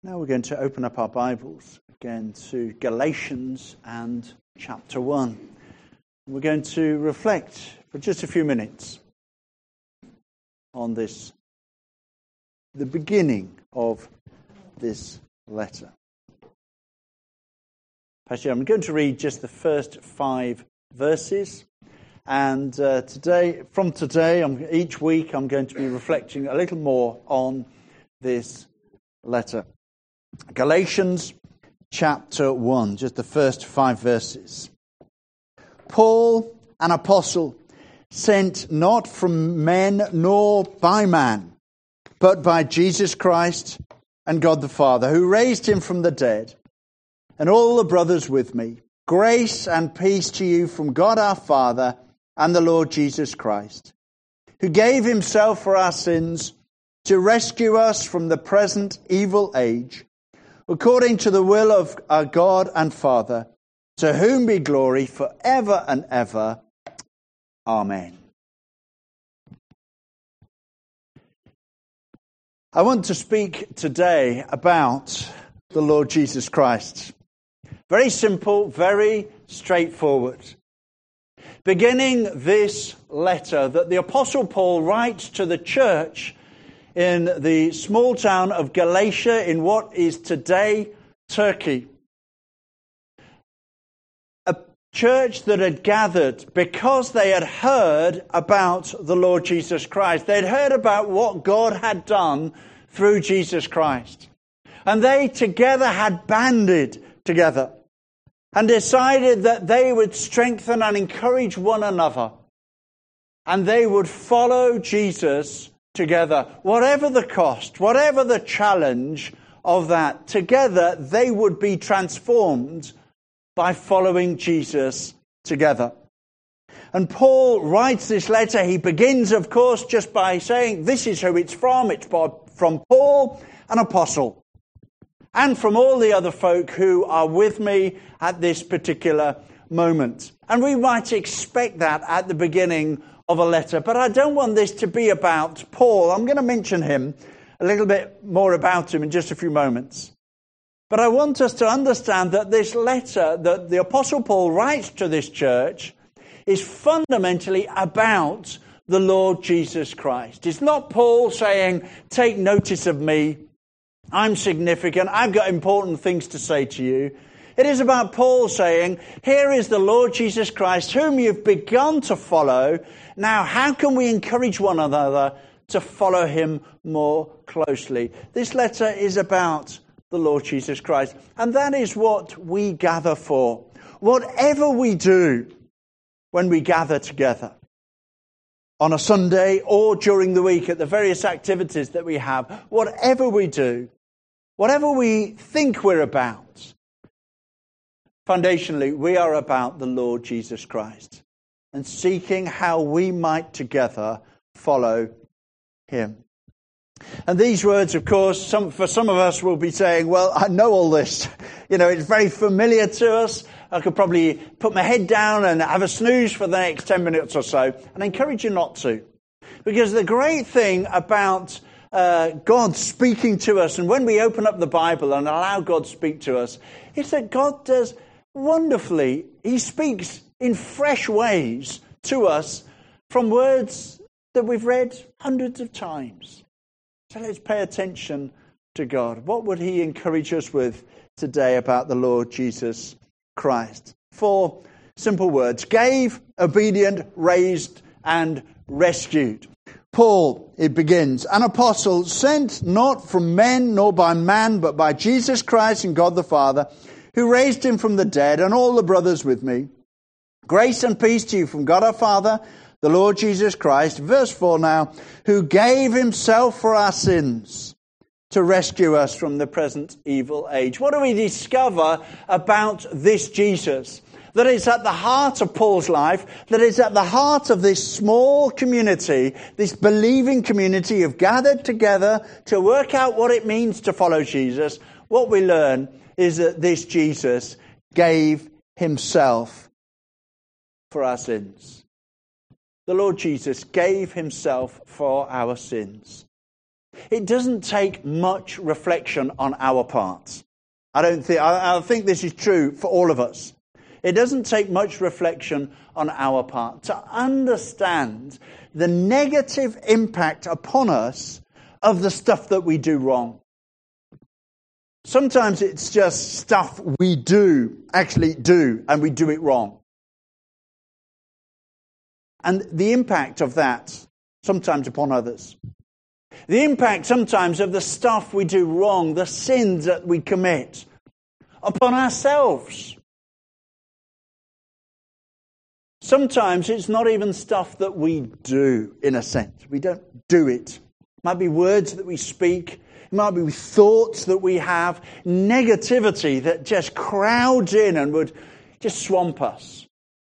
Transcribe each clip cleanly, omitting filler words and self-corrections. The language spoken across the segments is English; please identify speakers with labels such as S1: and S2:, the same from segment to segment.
S1: Now we're going to open up our Bibles again to Galatians and chapter 1. We're going to reflect for just a few minutes on this, the beginning of this letter. Actually, I'm going to read just the first 5 verses. And each week, I'm going to be reflecting a little more on this letter. Galatians chapter 1, just the first 5 verses. Paul, an apostle, sent not from men nor by man, but by Jesus Christ and God the Father, who raised him from the dead, and all the brothers with me. Grace and peace to you from God our Father and the Lord Jesus Christ, who gave himself for our sins to rescue us from the present evil age, according to the will of our God and Father, to whom be glory forever and ever. Amen. I want to speak today about the Lord Jesus Christ. Very simple, very straightforward. Beginning this letter that the Apostle Paul writes to the church in the small town of Galatia in what is today Turkey. A church that had gathered because they had heard about the Lord Jesus Christ. They'd heard about what God had done through Jesus Christ. And they together had banded together and decided that they would strengthen and encourage one another. And they would follow Jesus together. Whatever the cost, whatever the challenge of that, together they would be transformed by following Jesus together. And Paul writes this letter. He begins, of course, just by saying, this is who it's from. It's from Paul, an apostle, and from all the other folk who are with me at this particular moment. And we might expect that at the beginning of a letter, but I don't want this to be about Paul. I'm going to mention him, a little bit more about him in just a few moments. But I want us to understand that this letter that the Apostle Paul writes to this church is fundamentally about the Lord Jesus Christ. It's not Paul saying, take notice of me, I'm significant, I've got important things to say to you. It is about Paul saying, here is the Lord Jesus Christ, whom you've begun to follow. Now, how can we encourage one another to follow him more closely? This letter is about the Lord Jesus Christ. And that is what we gather for. Whatever we do when we gather together, on a Sunday or during the week at the various activities that we have, whatever we do, whatever we think we're about, foundationally, we are about the Lord Jesus Christ and seeking how we might together follow him. And these words, of course, for some of us will be saying, well, I know all this. It's very familiar to us. I could probably put my head down and have a snooze for the next 10 minutes or so. And I encourage you not to. Because the great thing about God speaking to us, and when we open up the Bible and allow God to speak to us, is that God does wonderfully. He speaks in fresh ways to us from words that we've read hundreds of times. So let's pay attention to God. What would he encourage us with today about the Lord Jesus Christ? 4 simple words: gave, obedient, raised, and rescued. Paul, it begins, an apostle sent not from men nor by man, but by Jesus Christ and God the Father, who raised him from the dead, and all the brothers with me. Grace and peace to you from God our Father, the Lord Jesus Christ. Verse 4 now, who gave himself for our sins to rescue us from the present evil age. What do we discover about this Jesus? That is at the heart of Paul's life, that is at the heart of this small community, this believing community of gathered together to work out what it means to follow Jesus. What we learn is that this Jesus gave himself for our sins. The Lord Jesus gave himself for our sins. It doesn't take much reflection on our part. I think this is true for all of us. It doesn't take much reflection on our part to understand the negative impact upon us of the stuff that we do wrong. Sometimes it's just stuff we actually do, and we do it wrong. And the impact of that, sometimes upon others. The impact sometimes of the stuff we do wrong, the sins that we commit, upon ourselves. Sometimes it's not even stuff that we do, in a sense. We don't do it. It might be words that we speak. It might be thoughts that we have. Negativity that just crowds in and would just swamp us.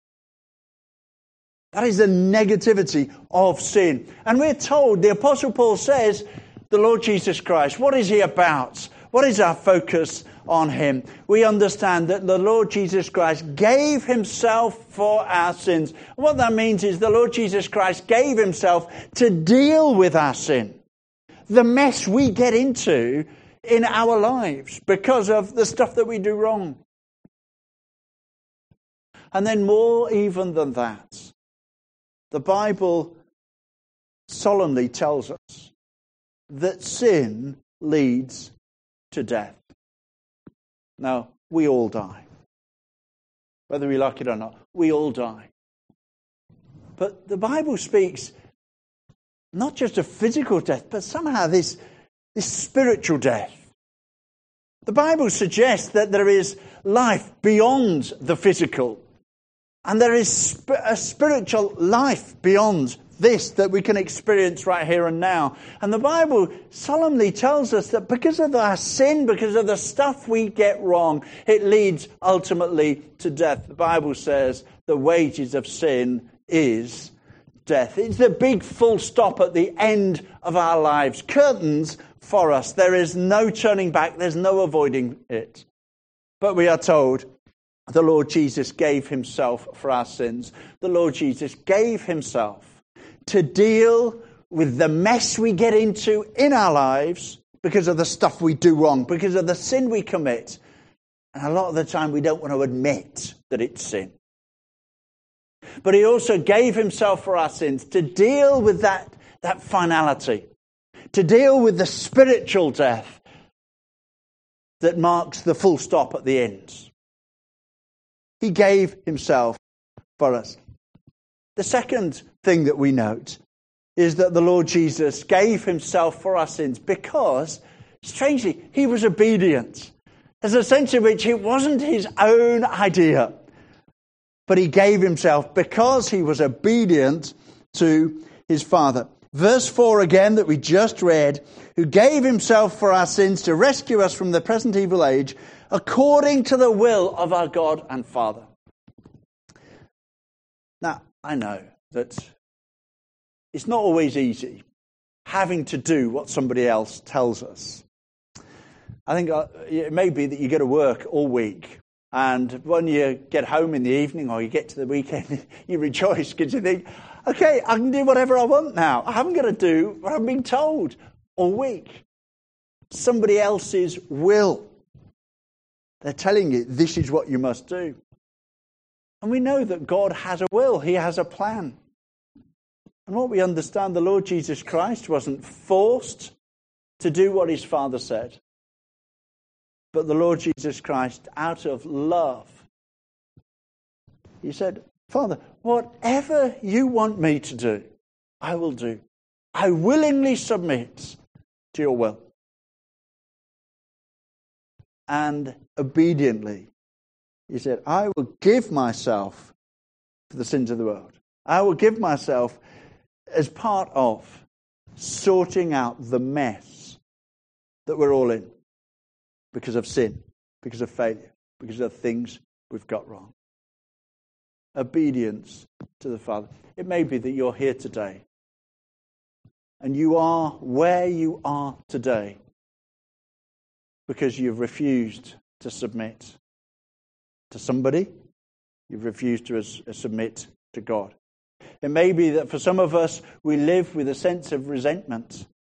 S1: That is the negativity of sin. And we're told, the Apostle Paul says, the Lord Jesus Christ, what is he about? What is our focus on him? We understand that the Lord Jesus Christ gave himself for our sins. And what that means is the Lord Jesus Christ gave himself to deal with our sin. The mess we get into in our lives because of the stuff that we do wrong. And then more even than that, the Bible solemnly tells us that sin leads to death. Now, we all die. Whether we like it or not, we all die. But the Bible speaks not just of physical death, but somehow this spiritual death. The Bible suggests that there is life beyond the physical. And there is a spiritual life beyond this that we can experience right here and now. And the Bible solemnly tells us that because of our sin, because of the stuff we get wrong, it leads ultimately to death. The Bible says the wages of sin is death. It's the big full stop at the end of our lives. Curtains for us. There is no turning back. There's no avoiding it. But we are told the Lord Jesus gave himself for our sins. The Lord Jesus gave himself to deal with the mess we get into in our lives because of the stuff we do wrong, because of the sin we commit. And a lot of the time we don't want to admit that it's sin. But he also gave himself for our sins to deal with that finality, to deal with the spiritual death that marks the full stop at the end. He gave himself for us. The second thing that we note is that the Lord Jesus gave himself for our sins because, strangely, he was obedient. There's a sense in which it wasn't his own idea, but he gave himself because he was obedient to his Father. Verse 4 again that we just read, who gave himself for our sins to rescue us from the present evil age, according to the will of our God and Father. Now, I know that it's not always easy having to do what somebody else tells us. I think it may be that you go to work all week, and when you get home in the evening or you get to the weekend, you rejoice because you think, okay, I can do whatever I want now. I haven't got to do what I'm being told all week. Somebody else's will. They're telling you, this is what you must do. And we know that God has a will. He has a plan. And what we understand, the Lord Jesus Christ wasn't forced to do what his Father said. But the Lord Jesus Christ, out of love, he said, Father, whatever you want me to do, I will do. I willingly submit to your will. And obediently, he said, I will give myself for the sins of the world. I will give myself as part of sorting out the mess that we're all in because of sin, because of failure, because of things we've got wrong. Obedience to the Father. It may be that you're here today and you are where you are today because you've refused to submit to somebody. You've refused to submit to God. It may be that for some of us, we live with a sense of resentment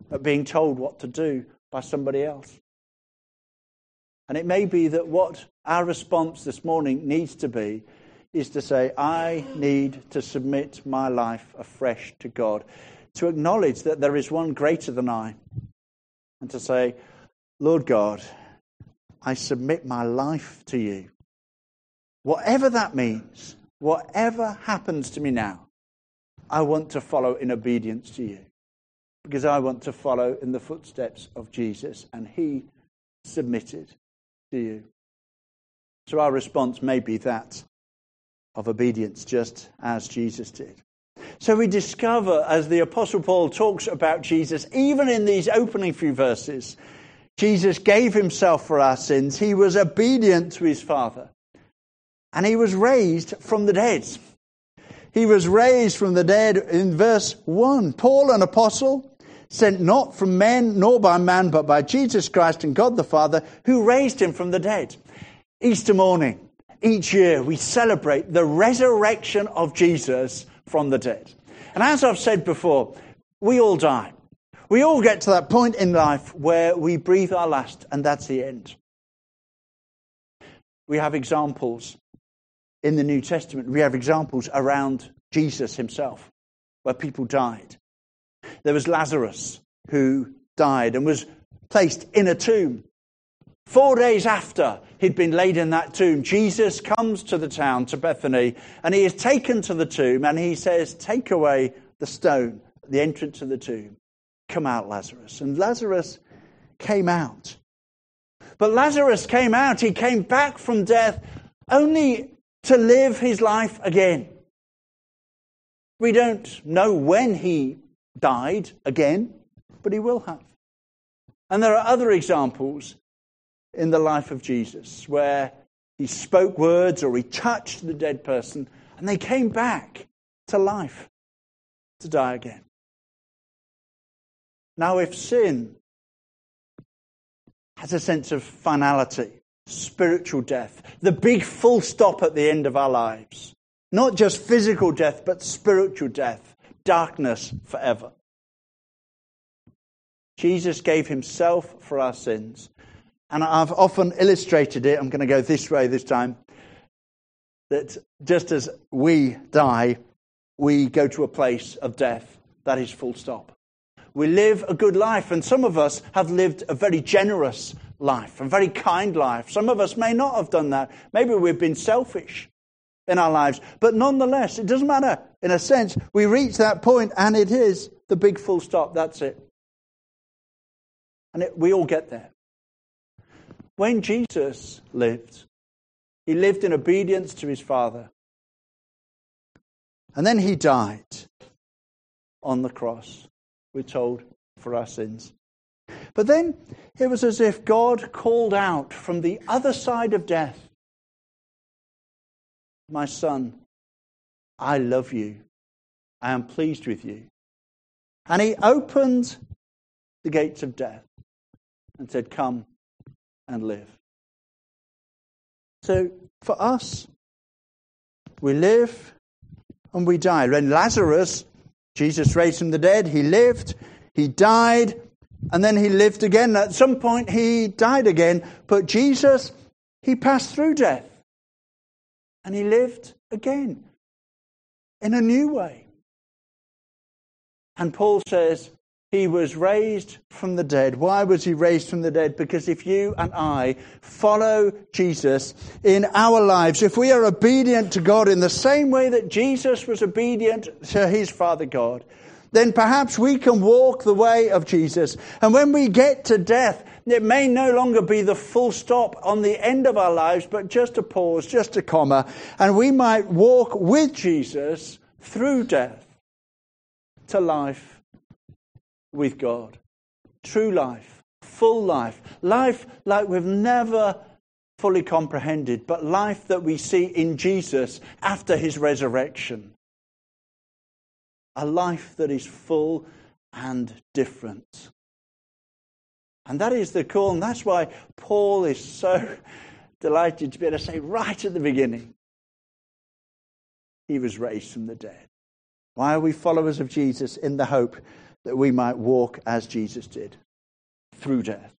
S1: at being told what to do by somebody else. And it may be that what our response this morning needs to be is to say, I need to submit my life afresh to God, to acknowledge that there is one greater than I, and to say, Lord God, I submit my life to you. Whatever that means, whatever happens to me now, I want to follow in obedience to you, because I want to follow in the footsteps of Jesus, and he submitted to you. So our response may be that of obedience, just as Jesus did. So we discover, as the Apostle Paul talks about Jesus, even in these opening few verses, Jesus gave himself for our sins. He was obedient to his Father. And he was raised from the dead. He was raised from the dead in verse 1. Paul, an apostle, sent not from men nor by man, but by Jesus Christ and God the Father, who raised him from the dead. Easter morning, each year, we celebrate the resurrection of Jesus from the dead. And as I've said before, we all die. We all get to that point in life where we breathe our last, and that's the end. We have examples in the New Testament. We have examples around Jesus himself, where people died. There was Lazarus, who died and was placed in a tomb. 4 days after he'd been laid in that tomb, Jesus comes to the town, to Bethany, and he is taken to the tomb, and he says, take away the stone, the entrance to the tomb. Come out, Lazarus. And Lazarus came out. But Lazarus came out, he came back from death only to live his life again. We don't know when he died again, but he will have. And there are other examples in the life of Jesus where he spoke words or he touched the dead person and they came back to life to die again. Now, if sin has a sense of finality, spiritual death, the big full stop at the end of our lives, not just physical death, but spiritual death, darkness forever. Jesus gave himself for our sins. And I've often illustrated it, I'm going to go this way this time, that just as we die, we go to a place of death. That is full stop. We live a good life, and some of us have lived a very generous life, a very kind life. Some of us may not have done that. Maybe we've been selfish in our lives. But nonetheless, it doesn't matter. In a sense, we reach that point, and it is the big full stop. That's it. And we all get there. When Jesus lived, he lived in obedience to his Father. And then he died on the cross, we're told, for our sins. But then it was as if God called out from the other side of death, my son, I love you. I am pleased with you. And he opened the gates of death and said, come and live. So for us, we live and we die. When Lazarus, Jesus raised from the dead, he lived, he died, and then he lived again. At some point he died again, but Jesus, he passed through death and he lived again in a new way. And Paul says, he was raised from the dead. Why was he raised from the dead? Because if you and I follow Jesus in our lives, if we are obedient to God in the same way that Jesus was obedient to his Father God, then perhaps we can walk the way of Jesus. And when we get to death, it may no longer be the full stop on the end of our lives, but just a pause, just a comma. And we might walk with Jesus through death to life with God. True life, full life, life like we've never fully comprehended, but life that we see in Jesus after his resurrection. A life that is full and different. And that is the call, and that's why Paul is so delighted to be able to say right at the beginning, he was raised from the dead. Why are we followers of Jesus? In the hope that we might walk as Jesus did, through death.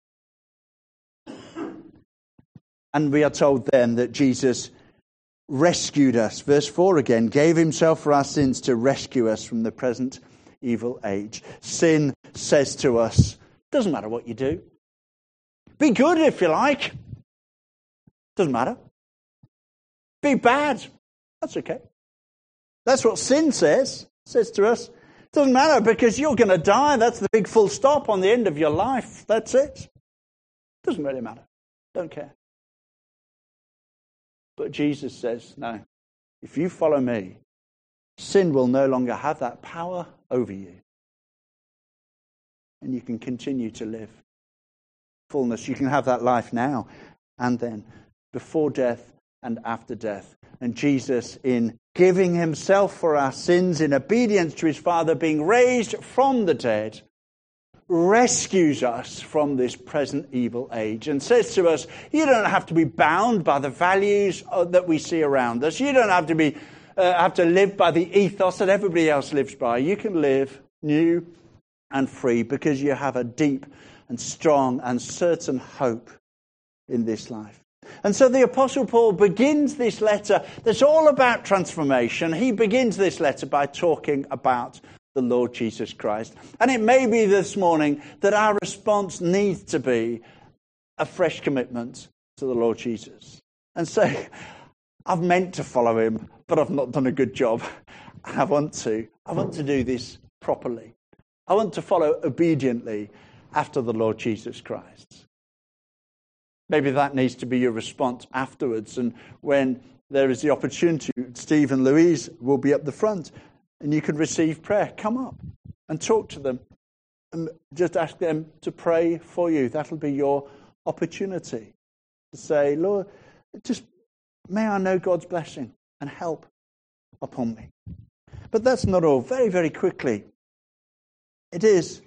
S1: And we are told then that Jesus rescued us. Verse 4 again, gave himself for our sins to rescue us from the present evil age. Sin says to us, doesn't matter what you do. Be good if you like. Doesn't matter. Be bad. That's okay. That's what sin says. It says to us, doesn't matter because you're going to die. That's the big full stop on the end of your life. That's it. Doesn't really matter. Don't care. But Jesus says, no, if you follow me, sin will no longer have that power over you. And you can continue to live fullness. You can have that life now and then, before death and after death. And Jesus, in giving himself for our sins, in obedience to his Father, being raised from the dead, rescues us from this present evil age and says to us, you don't have to be bound by the values that we see around us. You don't have to live by the ethos that everybody else lives by. You can live new and free because you have a deep and strong and certain hope in this life. And so the Apostle Paul begins this letter that's all about transformation. He begins this letter by talking about the Lord Jesus Christ. And it may be this morning that our response needs to be a fresh commitment to the Lord Jesus. And say, I've meant to follow him, but I've not done a good job. I want to do this properly. I want to follow obediently after the Lord Jesus Christ. Maybe that needs to be your response afterwards. And when there is the opportunity, Steve and Louise will be up the front and you can receive prayer. Come up and talk to them and just ask them to pray for you. That'll be your opportunity to say, Lord, just may I know God's blessing and help upon me. But that's not all. Very, very quickly, it is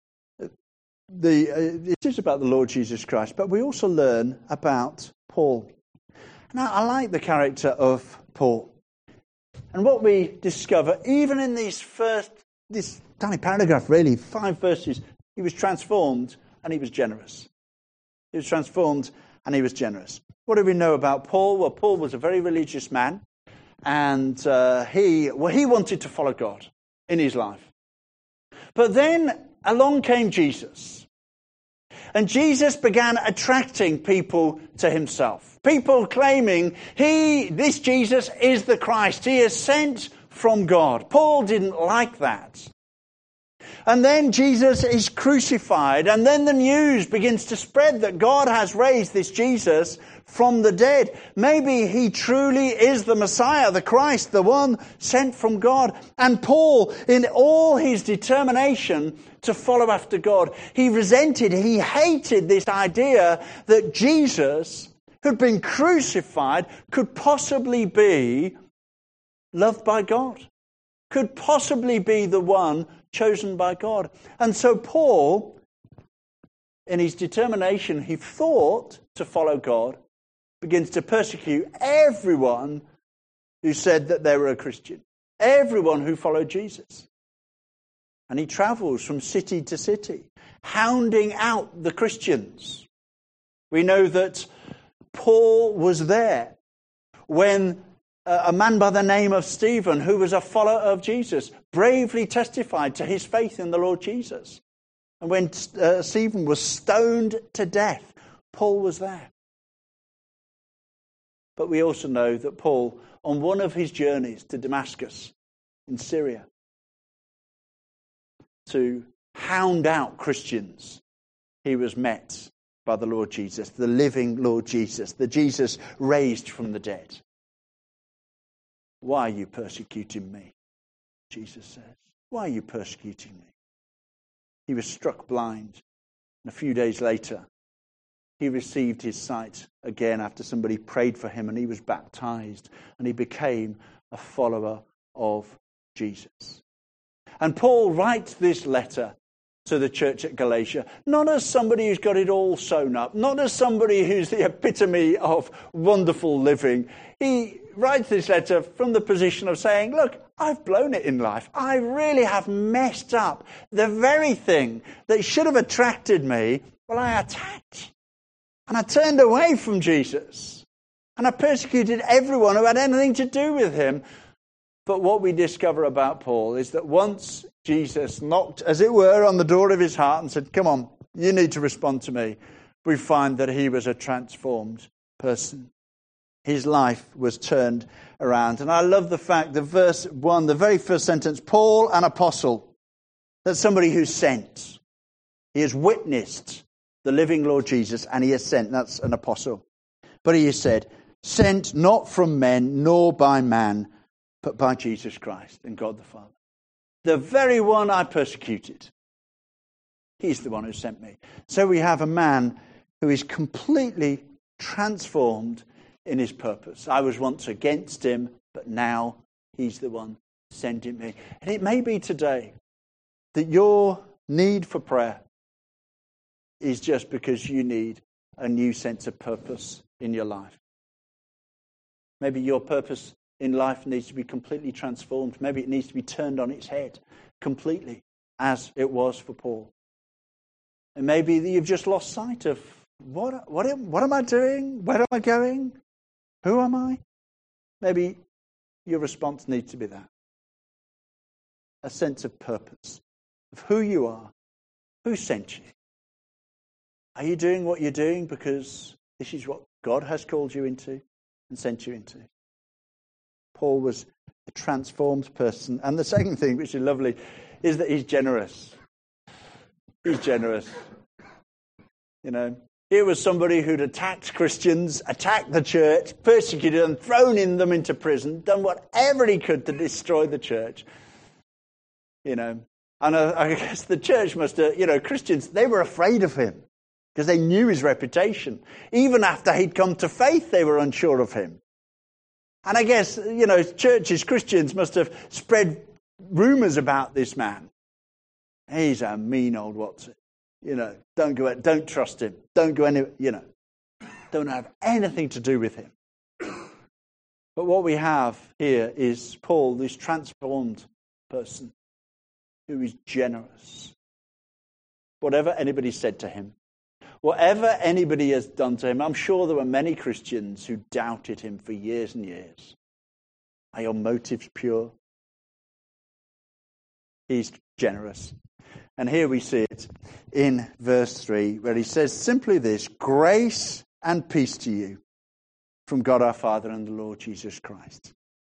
S1: about the Lord Jesus Christ, but we also learn about Paul. Now, I like the character of Paul. And what we discover, even in this tiny paragraph, really, 5 verses, he was transformed and he was generous. He was transformed and he was generous. What do we know about Paul? Well, Paul was a very religious man, and he wanted to follow God in his life. But then along came Jesus. And Jesus began attracting people to himself. People claiming this Jesus is the Christ. He is sent from God. Paul didn't like that. And then Jesus is crucified. And then the news begins to spread that God has raised this Jesus from the dead. Maybe he truly is the Messiah, the Christ, the one sent from God. And Paul, in all his determination to follow after God, he hated this idea that Jesus, who'd been crucified, could possibly be loved by God, could possibly be the one chosen by God. And so Paul, in his determination, he thought to follow God, begins to persecute everyone who said that they were a Christian, everyone who followed Jesus. And he travels from city to city, hounding out the Christians. We know that Paul was there when a man by the name of Stephen, who was a follower of Jesus, bravely testified to his faith in the Lord Jesus. And when Stephen was stoned to death, Paul was there. But we also know that Paul, on one of his journeys to Damascus in Syria, to hound out Christians, he was met by the Lord Jesus, the living Lord Jesus, the Jesus raised from the dead. Why are you persecuting me? Jesus says. Why are you persecuting me? He was struck blind. And a few days later, he received his sight again after somebody prayed for him, and he was baptized and he became a follower of Jesus. And Paul writes this letter to the church at Galatia, not as somebody who's got it all sewn up, not as somebody who's the epitome of wonderful living. He writes this letter from the position of saying, look, I've blown it in life. I really have messed up. The very thing that should have attracted me, well, I attacked. And I turned away from Jesus. And I persecuted everyone who had anything to do with him. But what we discover about Paul is that once Jesus knocked, as it were, on the door of his heart and said, come on, you need to respond to me, we find that he was a transformed person. His life was turned around. And I love the fact that verse 1, the very first sentence, Paul, an apostle. That's somebody who's sent. He has witnessed the living Lord Jesus and he is sent. That's an apostle. But he is said, sent not from men nor by man, but by Jesus Christ and God the Father. The very one I persecuted. He's the one who sent me. So we have a man who is completely transformed in his purpose. I was once against him, but now he's the one sending me. And it may be today that your need for prayer is just because you need a new sense of purpose in your life. Maybe your purpose in life needs to be completely transformed. Maybe it needs to be turned on its head completely, as it was for Paul. And maybe you've just lost sight of what am I doing? Where am I going? Who am I? Maybe your response needs to be that. A sense of purpose, of who you are, who sent you. Are you doing what you're doing because this is what God has called you into and sent you into? Paul was a transformed person. And the second thing, which is lovely, is that he's generous. He's generous. You know, here was somebody who'd attacked Christians, attacked the church, persecuted them, thrown them into prison, done whatever he could to destroy the church. You know, and I guess the church must have, Christians, they were afraid of him because they knew his reputation. Even after he'd come to faith, they were unsure of him. And I guess, churches, Christians must have spread rumours about this man. He's a mean old Watson. Don't trust him. Don't go don't have anything to do with him. But what we have here is Paul, this transformed person who is generous. Whatever anybody said to him, whatever anybody has done to him, I'm sure there were many Christians who doubted him for years and years. Are your motives pure? He's generous. And here we see it in verse 3, where he says simply this, grace and peace to you from God our Father and the Lord Jesus Christ.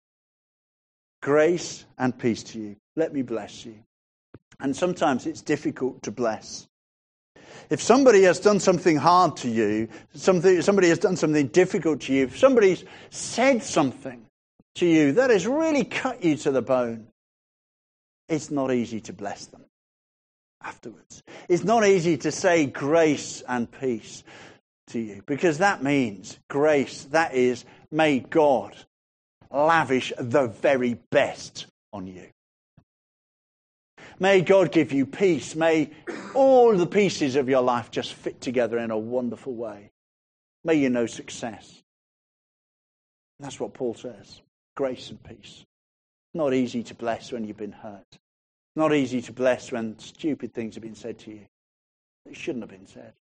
S1: Grace and peace to you. Let me bless you. And sometimes it's difficult to bless. If somebody has done something hard to you, somebody has done something difficult to you, if somebody's said something to you that has really cut you to the bone, it's not easy to bless them afterwards. It's not easy to say grace and peace to you, because that means grace, that is, may God lavish the very best on you. May God give you peace. May all the pieces of your life just fit together in a wonderful way. May you know success. And that's what Paul says. Grace and peace. Not easy to bless when you've been hurt. Not easy to bless when stupid things have been said to you that shouldn't have been said.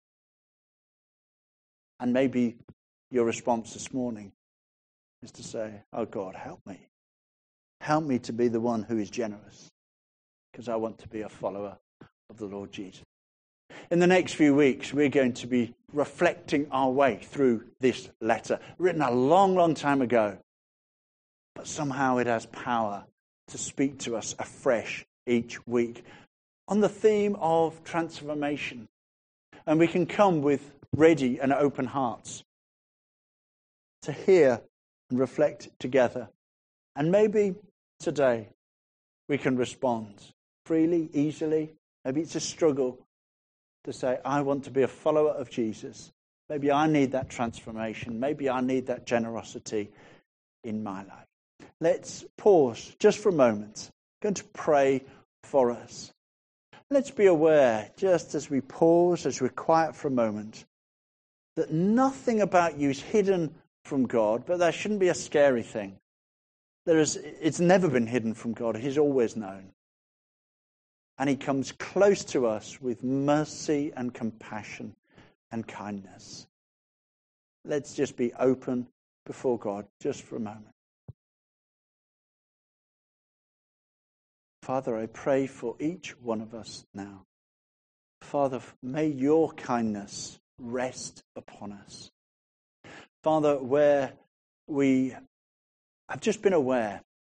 S1: And maybe your response this morning is to say, oh God, help me. Help me to be the one who is generous, because I want to be a follower of the Lord Jesus. In the next few weeks, we're going to be reflecting our way through this letter, written a long, long time ago. But somehow it has power to speak to us afresh each week on the theme of transformation. And we can come with ready and open hearts to hear and reflect together. And maybe today we can respond freely, easily. Maybe it's a struggle to say, I want to be a follower of Jesus. Maybe I need that transformation. Maybe I need that generosity in my life. Let's pause just for a moment. I'm going to pray for us. Let's be aware, just as we pause, as we're quiet for a moment, that nothing about you is hidden from God, but that shouldn't be a scary thing. It's never been hidden from God. He's always known. And he comes close to us with mercy and compassion and kindness. Let's just be open before God just for a moment. Father, I pray for each one of us now. Father, may your kindness rest upon us. Father, where we have just been aware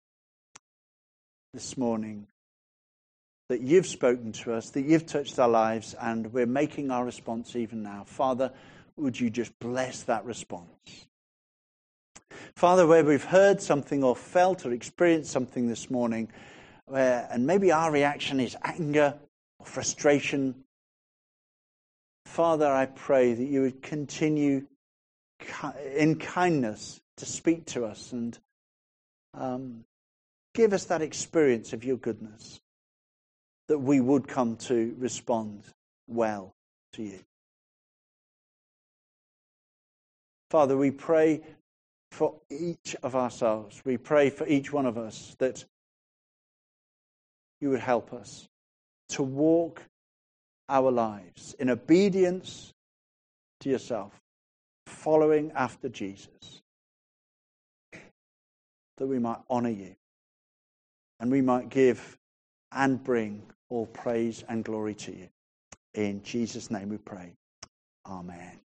S1: this morning that you've spoken to us, that you've touched our lives, and we're making our response even now. Father, would you just bless that response? Father, where we've heard something or felt or experienced something this morning, and maybe our reaction is anger or frustration, Father, I pray that you would continue in kindness to speak to us and give us that experience of your goodness, that we would come to respond well to you. Father, we pray for each of ourselves. We pray for each one of us that you would help us to walk our lives in obedience to yourself, following after Jesus, that we might honour you and we might give and bring all praise and glory to you. In Jesus' name we pray. Amen.